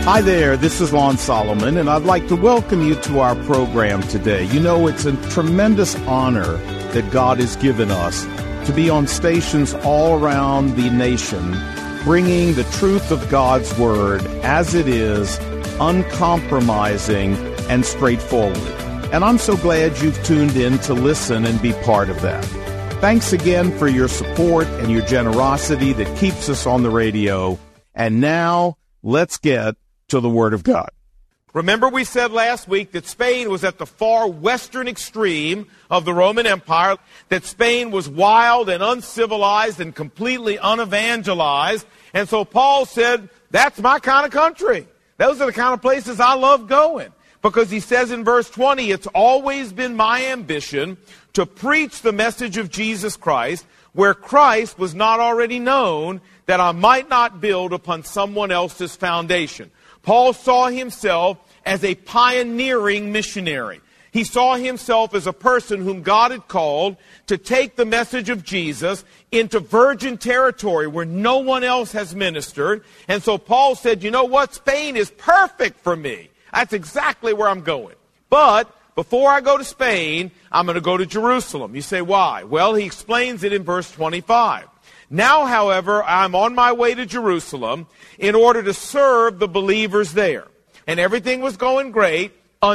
Hi there, this is Lon Solomon, and I'd like to welcome you to our program today. You know, it's a tremendous honor that God has given us to be on stations all around the nation, bringing the truth of God's Word as it is, uncompromising and straightforward. And I'm so glad you've tuned in to listen and be part of that. Thanks again for your support and your generosity that keeps us on the radio. And now, let's get to the Word of God. Remember, we said last week that Spain was at the far western extreme of the Roman Empire, that Spain was wild and uncivilized and completely unevangelized. And so Paul said, that's my kind of country. Those are the kind of places I love going. Because he says in verse 20, it's always been my ambition to preach the message of Jesus Christ where Christ was not already known, that I might not build upon someone else's foundation. Paul saw himself as a pioneering missionary. He saw himself as a person whom God had called to take the message of Jesus into virgin territory where no one else has ministered. And so Paul said, you know what? Spain is perfect for me. That's exactly where I'm going. But before I go to Spain, I'm going to go to Jerusalem. You say, why? Well, he explains it in verse 25. Now, however, I'm on my way to Jerusalem in order to serve the believers there. And everything was going great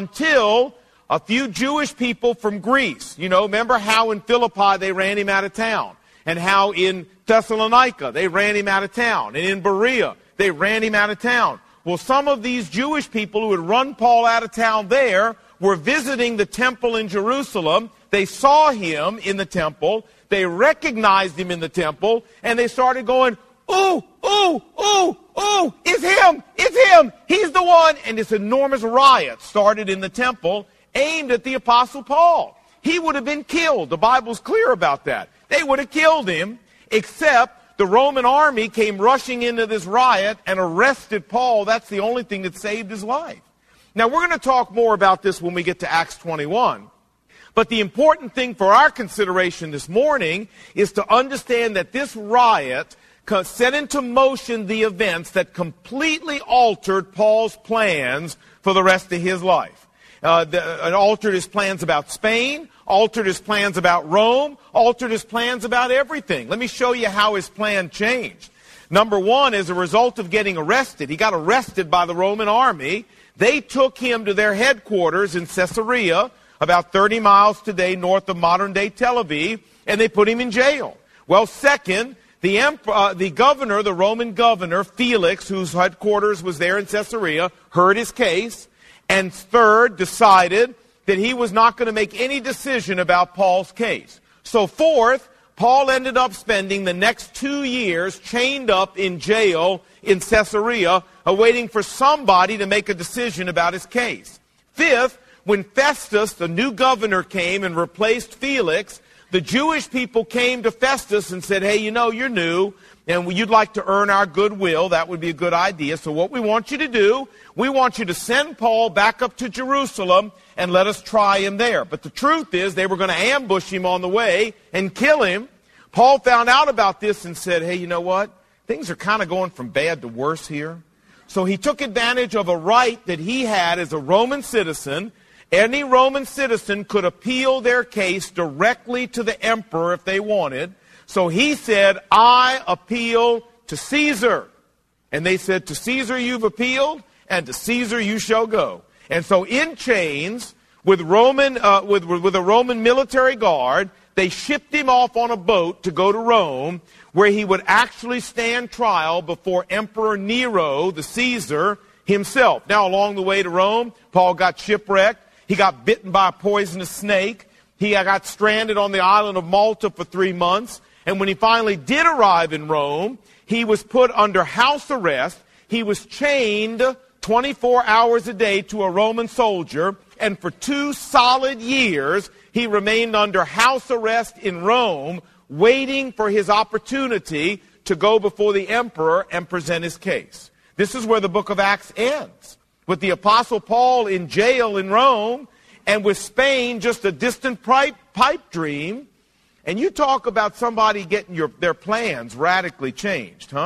until a few Jewish people from Greece. You know, remember how in Philippi they ran him out of town, and how in Thessalonica they ran him out of town, and in Berea they ran him out of town. Well, some of these Jewish people who had run Paul out of town there were visiting the temple in Jerusalem. They saw him in the temple. They recognized him in the temple, and they started going, ooh, ooh, ooh, ooh, it's him, he's the one. And this enormous riot started in the temple aimed at the Apostle Paul. He would have been killed. The Bible's clear about that. They would have killed him, except the Roman army came rushing into this riot and arrested Paul. That's the only thing that saved his life. Now, we're going to talk more about this when we get to Acts 21. But the important thing for our consideration this morning is to understand that this riot set into motion the events that completely altered Paul's plans for the rest of his life. It altered his plans about Spain, altered his plans about Rome, altered his plans about everything. Let me show you how his plan changed. Number one, as a result of getting arrested, he got arrested by the Roman army. They took him to their headquarters in Caesarea, about 30 miles today north of modern-day Tel Aviv, and they put him in jail. Well, second, the governor, the Roman governor, Felix, whose headquarters was there in Caesarea, heard his case, and third, decided that he was not going to make any decision about Paul's case. So fourth, Paul ended up spending the next 2 years chained up in jail in Caesarea, awaiting for somebody to make a decision about his case. Fifth, when Festus, the new governor, came and replaced Felix, the Jewish people came to Festus and said, hey, you know, you're new, and you'd like to earn our goodwill. That would be a good idea. So what we want you to do, we want you to send Paul back up to Jerusalem and let us try him there. But the truth is, they were going to ambush him on the way and kill him. Paul found out about this and said, hey, you know what? Things are kind of going from bad to worse here. So he took advantage of a right that he had as a Roman citizen. Any Roman citizen could appeal their case directly to the emperor if they wanted. So he said, I appeal to Caesar. And they said, to Caesar you've appealed, and to Caesar you shall go. And so in chains, with a Roman military guard, they shipped him off on a boat to go to Rome, where he would actually stand trial before Emperor Nero, the Caesar, himself. Now, along the way to Rome, Paul got shipwrecked. He got bitten by a poisonous snake. He got stranded on the island of Malta for 3 months. And when he finally did arrive in Rome, he was put under house arrest. He was chained 24 hours a day to a Roman soldier. And for 2 solid years, he remained under house arrest in Rome, waiting for his opportunity to go before the emperor and present his case. This is where the book of Acts ends, with the Apostle Paul in jail in Rome, and with Spain just a distant pipe dream. And you talk about somebody getting their plans radically changed, huh?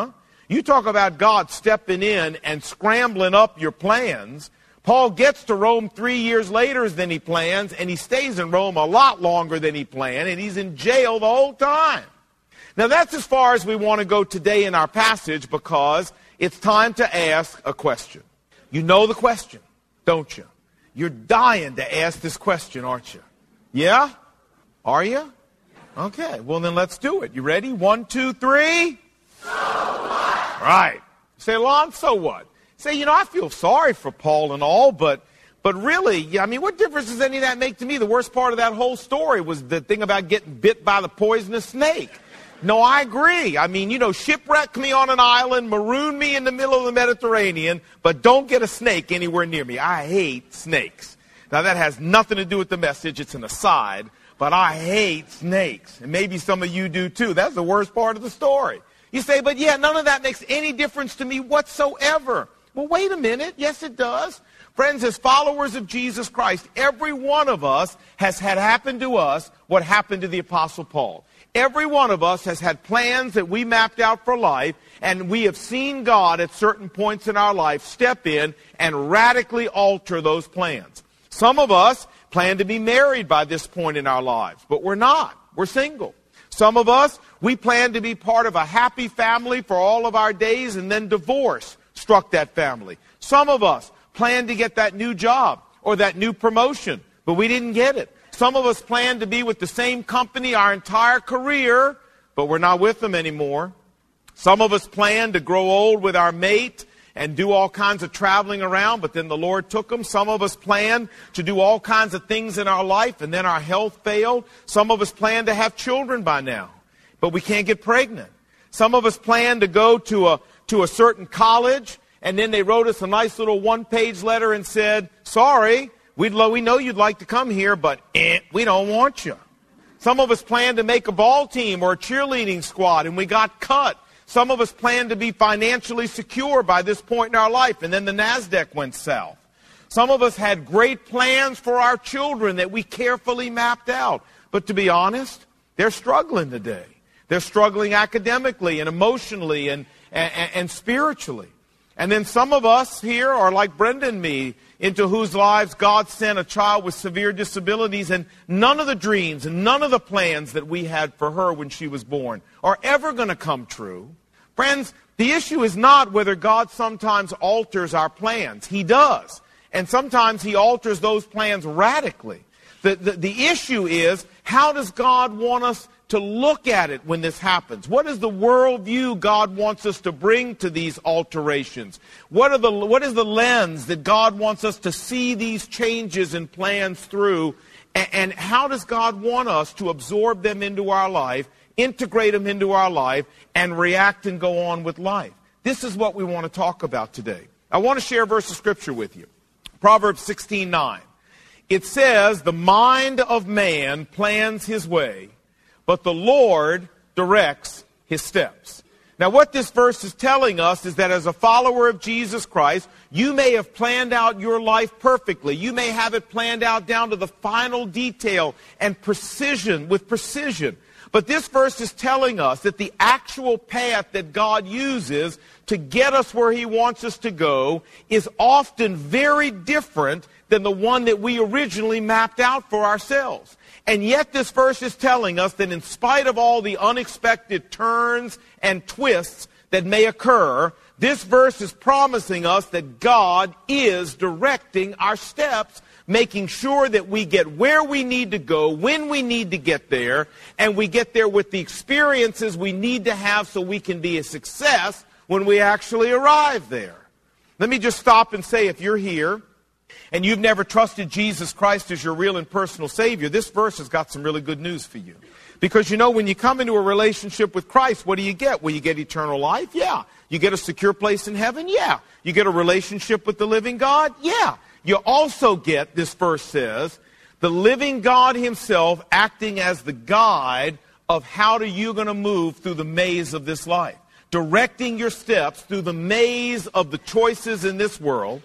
You talk about God stepping in and scrambling up your plans. Paul gets to Rome 3 years later than he plans, and he stays in Rome a lot longer than he planned, and he's in jail the whole time. Now that's as far as we want to go today in our passage, because it's time to ask a question. You know the question, don't you? You're dying to ask this question, aren't you? Yeah? Are you? Okay, well then let's do it. You ready? 1, 2, 3. So what? Right. Say, Lon, so what? Say, I feel sorry for Paul and all, but really, I mean, what difference does any of that make to me? The worst part of that whole story was the thing about getting bit by the poisonous snake. No, I agree. I mean, shipwreck me on an island, maroon me in the middle of the Mediterranean, but don't get a snake anywhere near me. I hate snakes. Now, that has nothing to do with the message. It's an aside, but I hate snakes. And maybe some of you do too. That's the worst part of the story. You say, but yeah, none of that makes any difference to me whatsoever. Well, wait a minute. Yes, it does. Friends, as followers of Jesus Christ, every one of us has had happen to us what happened to the Apostle Paul. Every one of us has had plans that we mapped out for life, and we have seen God at certain points in our life step in and radically alter those plans. Some of us plan to be married by this point in our lives, but we're not. We're single. Some of us, we plan to be part of a happy family for all of our days, and then divorce struck that family. Some of us planned to get that new job or that new promotion, but we didn't get it. Some of us planned to be with the same company our entire career, but we're not with them anymore. Some of us planned to grow old with our mate and do all kinds of traveling around, but then the Lord took them. Some of us planned to do all kinds of things in our life, and then our health failed. Some of us planned to have children by now, but we can't get pregnant. Some of us planned to go to a certain college, and then they wrote us a nice little one-page letter and said, sorry, we know you'd like to come here, but we don't want you. Some of us planned to make a ball team or a cheerleading squad, and we got cut. Some of us planned to be financially secure by this point in our life, and then the NASDAQ went south. Some of us had great plans for our children that we carefully mapped out. But to be honest, they're struggling today. They're struggling academically and emotionally and spiritually. And then some of us here are like Brenda and me, into whose lives God sent a child with severe disabilities, and none of the dreams and none of the plans that we had for her when she was born are ever going to come true. Friends, the issue is not whether God sometimes alters our plans. He does. And sometimes He alters those plans radically. The issue is, how does God want us to look at it when this happens? What is the worldview God wants us to bring to these alterations? What is the lens that God wants us to see these changes and plans through? And how does God want us to absorb them into our life, integrate them into our life, and react and go on with life? This is what we want to talk about today. I want to share a verse of Scripture with you. Proverbs 16:9. It says, the mind of man plans his way, but the Lord directs his steps. Now what this verse is telling us is that as a follower of Jesus Christ, you may have planned out your life perfectly. You may have it planned out down to the final detail and with precision. But this verse is telling us that the actual path that God uses to get us where He wants us to go is often very different than the one that we originally mapped out for ourselves. And yet this verse is telling us that in spite of all the unexpected turns and twists that may occur, this verse is promising us that God is directing our steps, making sure that we get where we need to go, when we need to get there, and we get there with the experiences we need to have so we can be a success when we actually arrive there. Let me just stop and say, if you're here and you've never trusted Jesus Christ as your real and personal Savior, this verse has got some really good news for you. Because when you come into a relationship with Christ, what do you get? Well, you get eternal life? Yeah. You get a secure place in heaven? Yeah. You get a relationship with the living God? Yeah. You also get, this verse says, the living God Himself acting as the guide of how you're going to move through the maze of this life. Directing your steps through the maze of the choices in this world.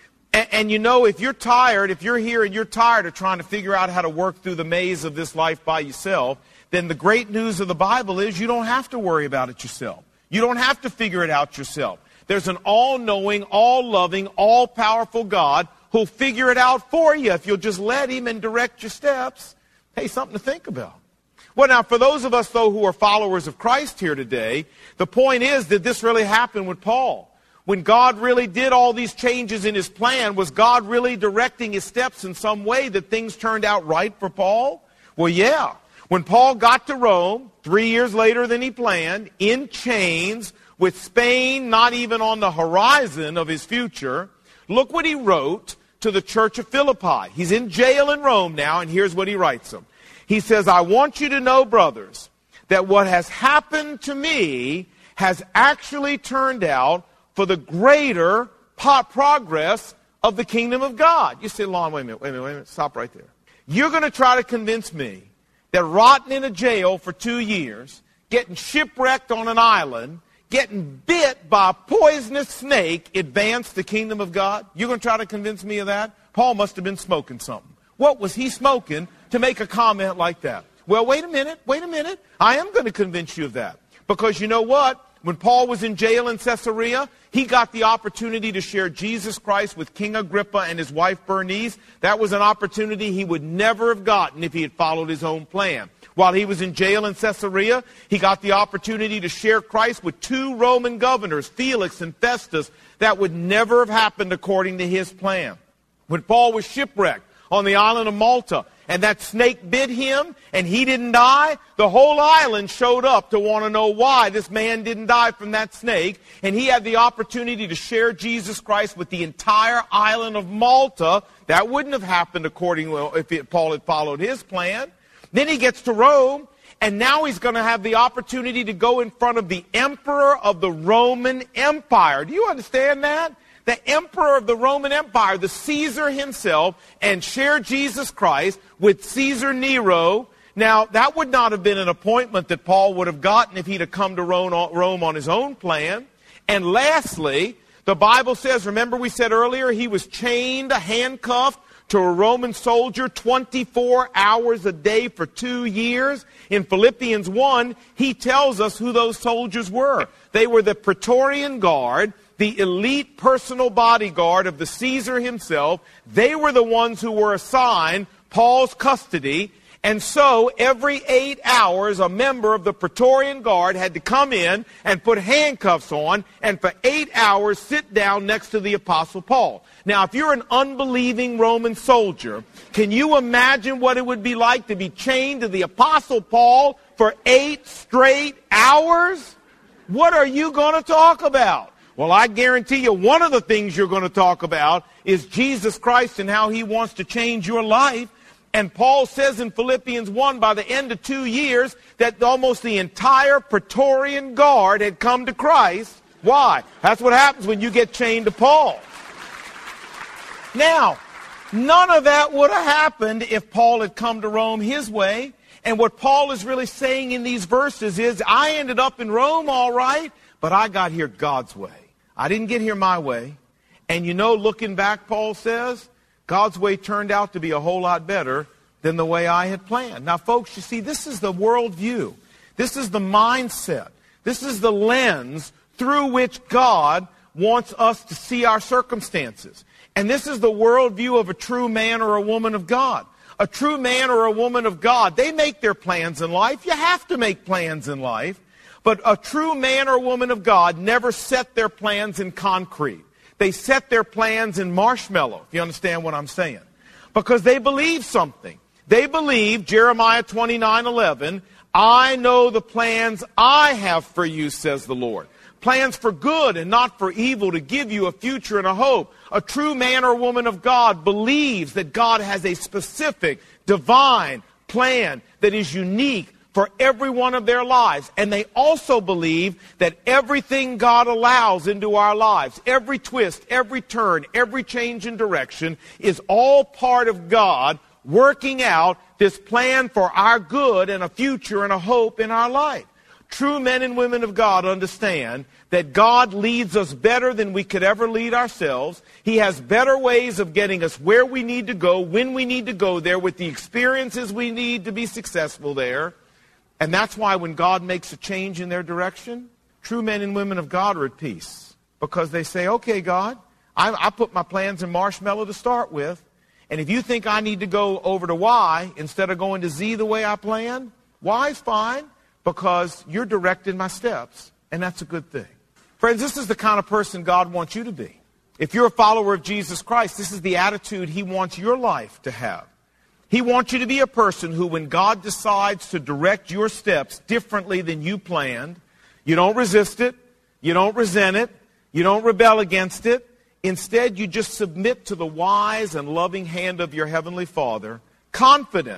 And if you're tired, if you're here and you're tired of trying to figure out how to work through the maze of this life by yourself, then the great news of the Bible is you don't have to worry about it yourself. You don't have to figure it out yourself. There's an all-knowing, all-loving, all-powerful God who'll figure it out for you if you'll just let him and direct your steps. Hey, something to think about. Well, now, for those of us, though, who are followers of Christ here today, the point is, did this really happen with Paul? When God really did all these changes in his plan, was God really directing his steps in some way that things turned out right for Paul? Well, yeah. When Paul got to Rome, 3 years later than he planned, in chains, with Spain not even on the horizon of his future, look what he wrote to the church of Philippi. He's in jail in Rome now, and here's what he writes them. He says, I want you to know, brothers, that what has happened to me has actually turned out for the greater progress of the kingdom of God. You say, Lon, wait a minute, stop right there. You're going to try to convince me that rotting in a jail for 2 years, getting shipwrecked on an island, getting bit by a poisonous snake advanced the kingdom of God? You're going to try to convince me of that? Paul must have been smoking something. What was he smoking to make a comment like that? Well, wait a minute. I am going to convince you of that. Because you know what? When Paul was in jail in Caesarea, he got the opportunity to share Jesus Christ with King Agrippa and his wife Bernice. That was an opportunity he would never have gotten if he had followed his own plan. While he was in jail in Caesarea, he got the opportunity to share Christ with 2 Roman governors, Felix and Festus. That would never have happened according to his plan. When Paul was shipwrecked on the island of Malta, and that snake bit him, and he didn't die, the whole island showed up to want to know why this man didn't die from that snake, and he had the opportunity to share Jesus Christ with the entire island of Malta. That wouldn't have happened according to if Paul had followed his plan. Then he gets to Rome, and now he's going to have the opportunity to go in front of the emperor of the Roman Empire. Do you understand that? The emperor of the Roman Empire, the Caesar himself, and share Jesus Christ with Caesar Nero. Now, that would not have been an appointment that Paul would have gotten if he'd have come to Rome on his own plan. And lastly, the Bible says, remember we said earlier, he was chained, handcuffed to a Roman soldier 24 hours a day for 2 years. In Philippians 1, he tells us who those soldiers were. They were the Praetorian Guard, the elite personal bodyguard of the Caesar himself. They were the ones who were assigned Paul's custody. And so every 8 hours, a member of the Praetorian Guard had to come in and put handcuffs on, and for 8 hours sit down next to the Apostle Paul. Now, if you're an unbelieving Roman soldier, can you imagine what it would be like to be chained to the Apostle Paul for 8 straight hours? What are you going to talk about? Well, I guarantee you one of the things you're going to talk about is Jesus Christ and how he wants to change your life. And Paul says in Philippians 1, by the end of 2 years, that almost the entire Praetorian Guard had come to Christ. Why? That's what happens when you get chained to Paul. Now, none of that would have happened if Paul had come to Rome his way. And what Paul is really saying in these verses is, I ended up in Rome all right, but I got here God's way. I didn't get here my way. And you know, looking back, Paul says, God's way turned out to be a whole lot better than the way I had planned. Now, folks, you see, this is the worldview. This is the mindset. This is the lens through which God wants us to see our circumstances. And this is the worldview of a true man or a woman of God. A true man or a woman of God, they make their plans in life. You have to make plans in life. But a true man or woman of God never set their plans in concrete. They set their plans in marshmallow, if you understand what I'm saying. Because they believe something. They believe, Jeremiah 29:11, I know the plans I have for you, says the Lord. Plans for good and not for evil, to give you a future and a hope. A true man or woman of God believes that God has a specific, divine plan that is unique for every one of their lives. And they also believe that everything God allows into our lives, every twist, every turn, every change in direction, is all part of God working out this plan for our good and a future and a hope in our life. True men and women of God understand that God leads us better than we could ever lead ourselves. He has better ways of getting us where we need to go, when we need to go there, with the experiences we need to be successful there. And that's why when God makes a change in their direction, True men and women of God are at peace because they say, okay, God, I put my plans in Marshmallow to start with, and if you think I need to go over to Y instead of going to Z the way I planned, Y's fine because you're directing my steps, and that's a good thing. Friends, this is the kind of person God wants you to be. If you're a follower of Jesus Christ, this is the attitude He wants your life to have. He wants you to be a person who, when God decides to direct your steps differently than you planned, you don't resist it, you don't resent it, you don't rebel against it. Instead, you just submit to the wise and loving hand of your Heavenly Father, confident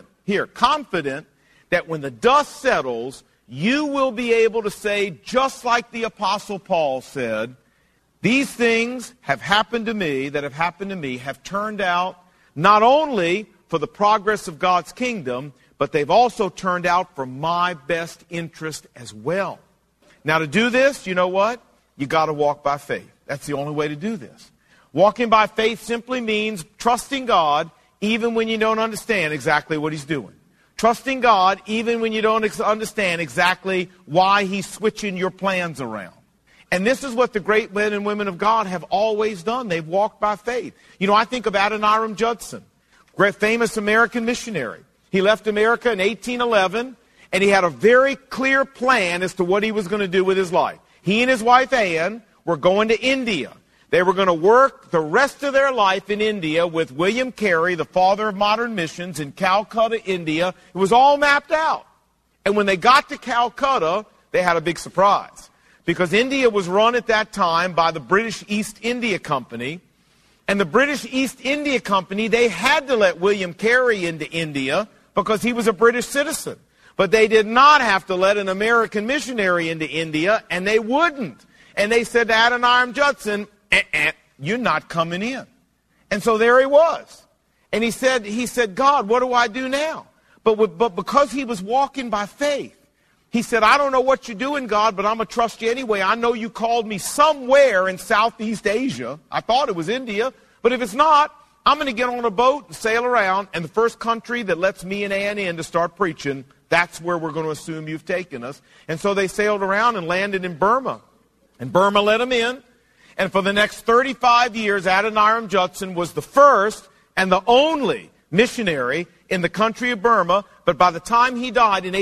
that when the dust settles, you will be able to say, just like the Apostle Paul said, these things have happened to me, have turned out not only for the progress of God's kingdom, but they've also turned out for my best interest as well. Now, to do this, you know what? You got to walk by faith. That's the only way to do this. Walking by faith simply means trusting God even when you don't understand exactly what He's doing. Trusting God even when you don't understand exactly why He's switching your plans around. And this is what the great men and women of God have always done. They've walked by faith. You know, I think of Adoniram Judson, great famous American missionary. He left America in 1811, and he had a very clear plan as to what he was going to do with his life. He and his wife Anne were going to India. They were going to work the rest of their life in India with William Carey, the father of modern missions, in Calcutta, India. It was all mapped out. And when they got to Calcutta, they had a big surprise. Because India was run at that time by the British East India Company. And the British East India Company, they had to let William Carey into India because he was a British citizen. But they did not have to let an American missionary into India, and they wouldn't. And they said to Adoniram Judson, you're not coming in. And so there he was. And he said, God, what do I do now? But because he was walking by faith, he said, I don't know what you're doing, God, but I'm going to trust you anyway. I know you called me somewhere in Southeast Asia. I thought it was India. But if it's not, I'm going to get on a boat and sail around. And the first country that lets me and Ann in to start preaching, that's where we're going to assume you've taken us. And so they sailed around and landed in Burma. And Burma let them in. And for the next 35 years, Adoniram Judson was the first and the only missionary in the country of Burma. But by the time he died in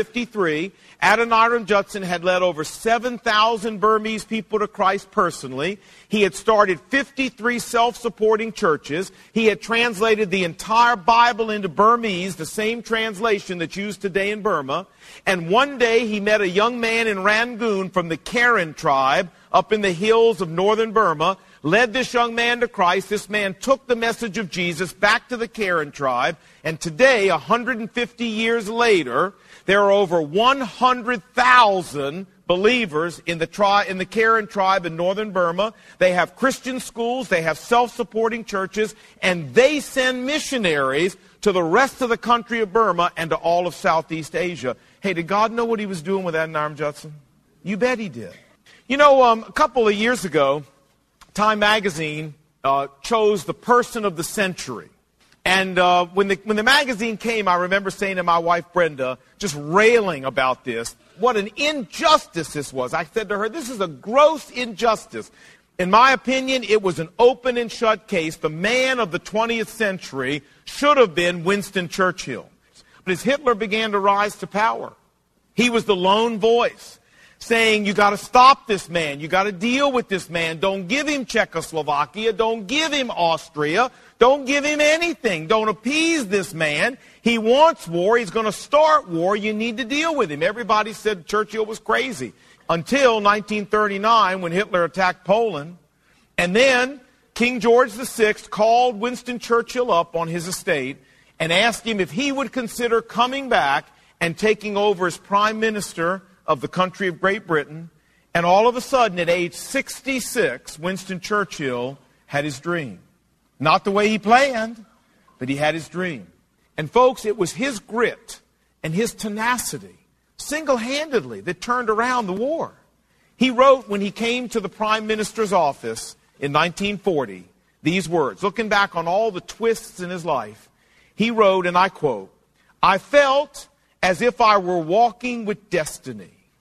1853, Adoniram Judson had led over 7,000 Burmese people to Christ personally. He had started 53 self-supporting churches. He had translated the entire Bible into Burmese, the same translation that's used today in Burma. And one day he met a young man in Rangoon from the Karen tribe up in the hills of northern Burma, led this young man to Christ. This man took the message of Jesus back to the Karen tribe. And today, 150 years later, there are over 100,000 believers in the Karen tribe in northern Burma. They have Christian schools, they have self-supporting churches, and they send missionaries to the rest of the country of Burma and to all of Southeast Asia. Hey, did God know what He was doing with Adoniram Judson? You bet He did. You know, a couple of years ago, Time Magazine chose the person of the century. And when the magazine came, I remember saying to my wife, Brenda, just railing about this, what an injustice this was. I said to her, this is a gross injustice. In my opinion, it was an open and shut case. The man of the 20th century should have been Winston Churchill. But as Hitler began to rise to power, he was the lone voice saying, you got to stop this man. You got to deal with this man. Don't give him Czechoslovakia. Don't give him Austria. Don't give him anything. Don't appease this man. He wants war. He's going to start war. You need to deal with him. Everybody said Churchill was crazy until 1939 when Hitler attacked Poland. And then King George VI called Winston Churchill up on his estate and asked him if he would consider coming back and taking over as prime minister of the country of Great Britain. And all of a sudden, at age 66, Winston Churchill had his dream. Not the way he planned, but he had his dream. And folks, it was his grit and his tenacity, single-handedly, that turned around the war. He wrote when he came to the prime minister's office in 1940, these words, looking back on all the twists in his life. He wrote, and I quote, I felt as if I were walking with destiny.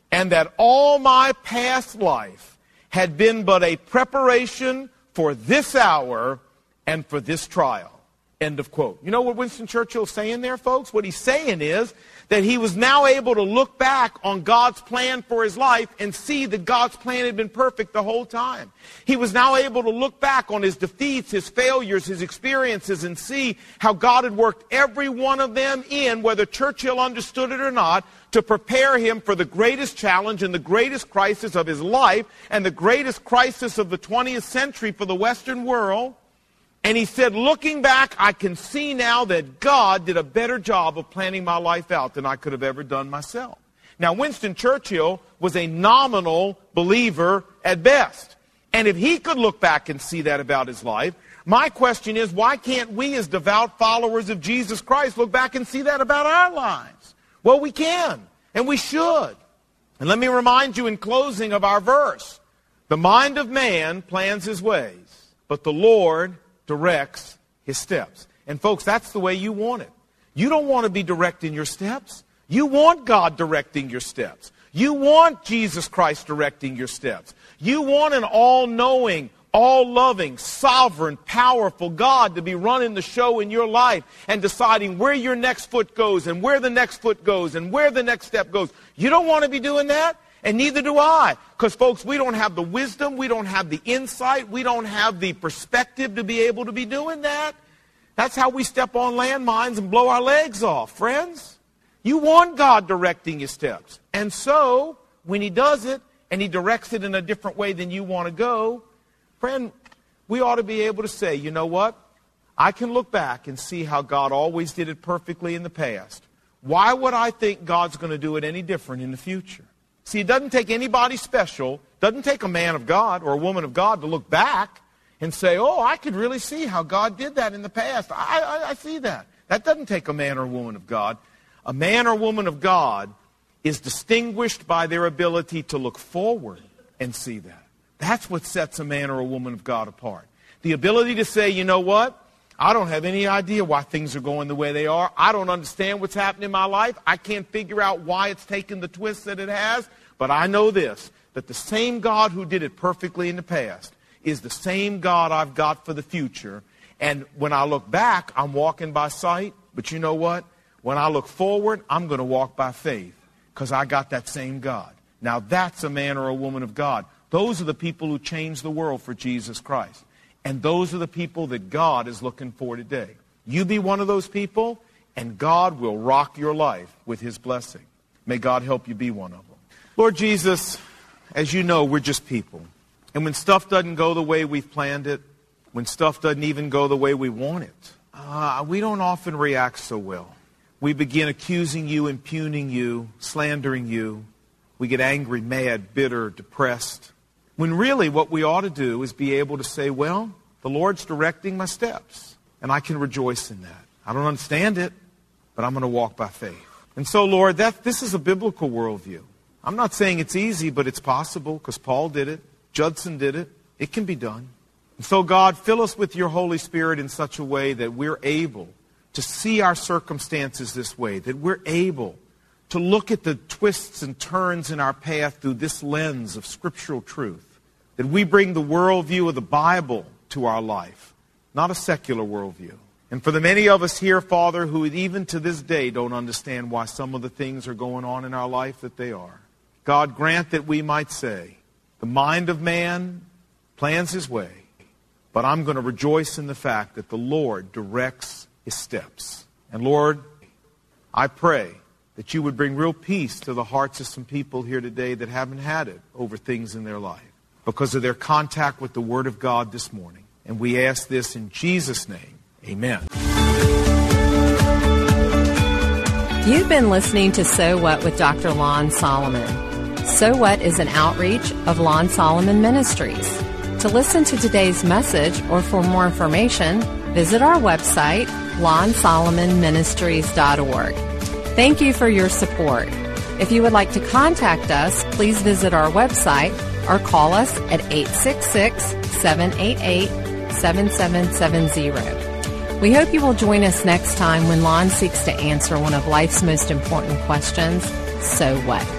and that all my past life had been but a preparation for this hour and for this trial. End of quote. You know what Winston Churchill's saying there, folks? What he's saying is that he was now able to look back on God's plan for his life and see that God's plan had been perfect the whole time. He was now able to look back on his defeats, his failures, his experiences, and see how God had worked every one of them in, whether Churchill understood it or not, to prepare him for the greatest challenge and the greatest crisis of his life and the greatest crisis of the 20th century for the Western world. And he said, looking back, I can see now that God did a better job of planning my life out than I could have ever done myself. Now, Winston Churchill was a nominal believer at best. And if he could look back and see that about his life, my question is, why can't we as devout followers of Jesus Christ look back and see that about our lives? Well, we can, and we should. And let me remind you in closing of our verse. The mind of man plans his ways, but the Lord directs his steps. And folks, that's the way you want it. You don't want to be directing your steps. You want God directing your steps. You want Jesus Christ directing your steps. You want an all-knowing, all-loving, sovereign, powerful God to be running the show in your life and deciding where your next foot goes and where the next foot goes and where the next step goes. You don't want to be doing that? And neither do I. Because, folks, we don't have the wisdom, we don't have the insight, we don't have the perspective to be able to be doing that. That's how we step on landmines and blow our legs off, friends. You want God directing your steps. And so, when he does it, and he directs it in a different way than you want to go, friend, we ought to be able to say, you know what? I can look back and see how God always did it perfectly in the past. Why would I think God's going to do it any different in the future? See, it doesn't take anybody special, doesn't take a man of God or a woman of God to look back and say, oh, I could really see how God did that in the past. I see that. That doesn't take a man or a woman of God. A man or woman of God is distinguished by their ability to look forward and see that. That's what sets a man or a woman of God apart. The ability to say, you know what? I don't have any idea why things are going the way they are. I don't understand what's happening in my life. I can't figure out why it's taken the twist that it has. But I know this, that the same God who did it perfectly in the past is the same God I've got for the future. And when I look back, I'm walking by sight. But you know what? When I look forward, I'm going to walk by faith because I got that same God. Now that's a man or a woman of God. Those are the people who changed the world for Jesus Christ. And those are the people that God is looking for today. You be one of those people, and God will rock your life with his blessing. May God help you be one of them. Lord Jesus, as you know, we're just people. And when stuff doesn't go the way we've planned it, when stuff doesn't even go the way we want it, we don't often react so well. We begin accusing you, impugning you, slandering you. We get angry, mad, bitter, depressed. When really what we ought to do is be able to say, well, the Lord's directing my steps, and I can rejoice in that. I don't understand it, but I'm going to walk by faith. And so, Lord, this is a biblical worldview. I'm not saying it's easy, but it's possible because Paul did it. Judson did it. It can be done. And so, God, fill us with your Holy Spirit in such a way that we're able to see our circumstances this way, that we're able to look at the twists and turns in our path through this lens of scriptural truth, that we bring the worldview of the Bible to our life, not a secular worldview. And for the many of us here, Father, who even to this day don't understand why some of the things are going on in our life that they are, God, grant that we might say, the mind of man plans his way, but I'm going to rejoice in the fact that the Lord directs his steps. And Lord, I pray that you would bring real peace to the hearts of some people here today that haven't had it over things in their life because of their contact with the Word of God this morning. And we ask this in Jesus' name. Amen. You've been listening to So What with Dr. Lon Solomon. So What is an outreach of Lon Solomon Ministries. To listen to today's message or for more information, visit our website, lonsolomonministries.org. Thank you for your support. If you would like to contact us, please visit our website or call us at 866-788-7770. We hope you will join us next time when Lon seeks to answer one of life's most important questions, so what?